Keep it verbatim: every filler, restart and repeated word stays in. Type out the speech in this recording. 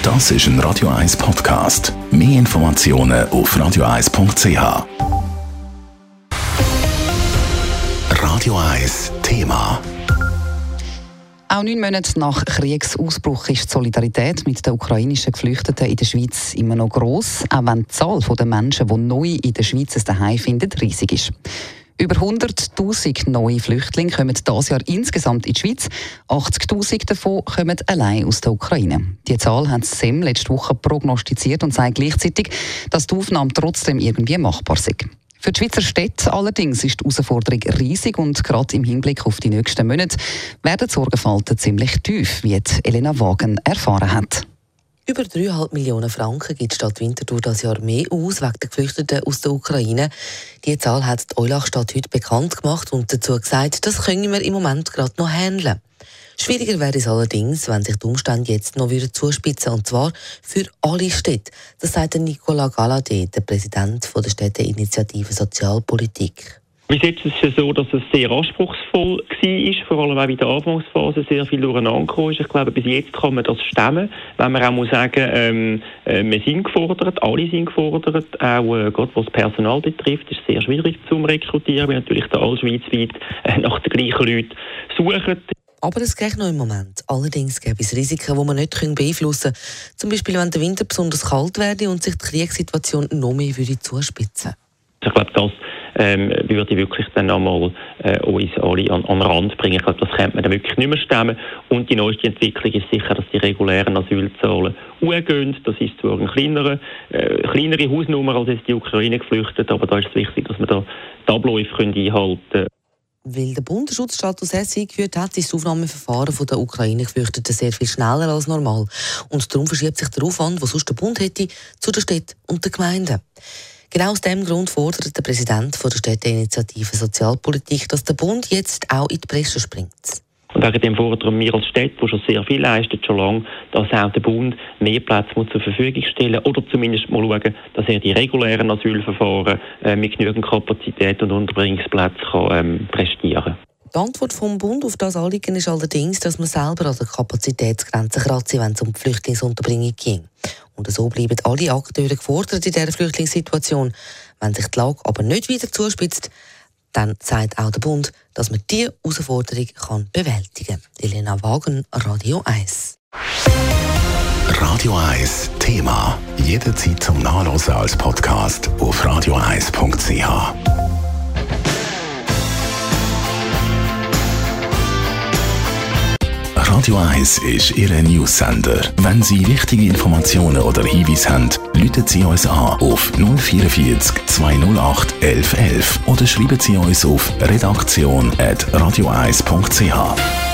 Das ist ein Radio eins Podcast. Mehr Informationen auf radio eins punkt c h. Radio eins Thema. Auch neun Monate nach Kriegsausbruch ist die Solidarität mit den ukrainischen Geflüchteten in der Schweiz immer noch gross, auch wenn die Zahl der Menschen, die neu in der Schweiz ein Zuhause finden, riesig ist. Über hunderttausend neue Flüchtlinge kommen dieses Jahr insgesamt in die Schweiz. achtzigtausend davon kommen allein aus der Ukraine. Die Zahl hat das S E M letzte Woche prognostiziert und sagt gleichzeitig, dass die Aufnahme trotzdem irgendwie machbar sei. Für die Schweizer Städte allerdings ist die Herausforderung riesig und gerade im Hinblick auf die nächsten Monate werden die Sorgenfalten ziemlich tief, wie Elena Wagen erfahren hat. Über dreieinhalb Millionen Franken gibt die Stadt Winterthur das Jahr mehr aus wegen der Geflüchteten aus der Ukraine. Die Zahl hat die Eulach-Stadt heute bekannt gemacht und dazu gesagt, das können wir im Moment gerade noch handeln. Schwieriger wäre es allerdings, wenn sich die Umstände jetzt noch wieder zuspitzen, und zwar für alle Städte. Das sagt Nicolas Galladay, der Präsident der Städteinitiative Sozialpolitik. Bis jetzt ist es so, dass es sehr anspruchsvoll war, vor allem auch in der Anfangsphase sehr viel durcheinander gekommen ist. Ich glaube, bis jetzt kann man das stemmen, wenn man auch muss sagen, ähm, äh, wir sind gefordert, alle sind gefordert, auch äh, gerade was das Personal betrifft, ist es sehr schwierig zum Rekrutieren, weil natürlich da alle schweizweit äh, nach den gleichen Leuten suchen. Aber es geht noch im Moment. Allerdings gäbe es Risiken, die man nicht beeinflussen können. Zum Beispiel, wenn der Winter besonders kalt werde und sich die Kriegssituation noch mehr würde zuspitzen. Ich glaube, das ähm, würde wirklich dann einmal äh, uns alle an, an den Rand bringen. Ich glaube, das könnte man dann wirklich nicht mehr stemmen. Und die neueste Entwicklung ist sicher, dass die regulären Asylzahlen hochgehen. Das ist zwar eine kleinere, äh, kleinere Hausnummer als jetzt die Ukraine geflüchtet, aber da ist es wichtig, dass wir da die Abläufe einhalten können. Weil der Bundesschutzstatus S eingeführt hat, ist das Aufnahmeverfahren der Ukraine-Geflüchteten sehr viel schneller als normal. Und darum verschiebt sich der Aufwand, den sonst der Bund hätte, zu den Städten und den Gemeinden. Genau aus diesem Grund fordert der Präsident der Städteinitiative Sozialpolitik, dass der Bund jetzt auch in die Bresche springt. Und wegen dem fordern wir als Städte, die schon sehr viel leisten, schon lange, dass auch der Bund mehr Plätze muss zur Verfügung stellen oder zumindest mal schauen, dass er die regulären Asylverfahren äh, mit genügend Kapazität und Unterbringungsplätzen kann, ähm, prestieren. Die Antwort vom Bund auf das Anliegen ist allerdings, dass man selber an der Kapazitätsgrenze kratzt, wenn es um die Flüchtlingsunterbringung ging. Und so bleiben alle Akteure gefordert in dieser Flüchtlingssituation. Wenn sich die Lage aber nicht wieder zuspitzt, dann sagt auch der Bund, dass man diese Herausforderung kann bewältigen kann. Elena Wagen, Radio eins. Radio eins Thema. Jederzeit zum Nachlesen als Podcast auf radio eins punkt c h. Radio eins ist Ihr News-Sender. Wenn Sie wichtige Informationen oder Hinweise haben, rufen Sie uns an auf null vier vier zwei null acht elf elf oder schreiben Sie uns auf redaktion at radio eins punkt c h.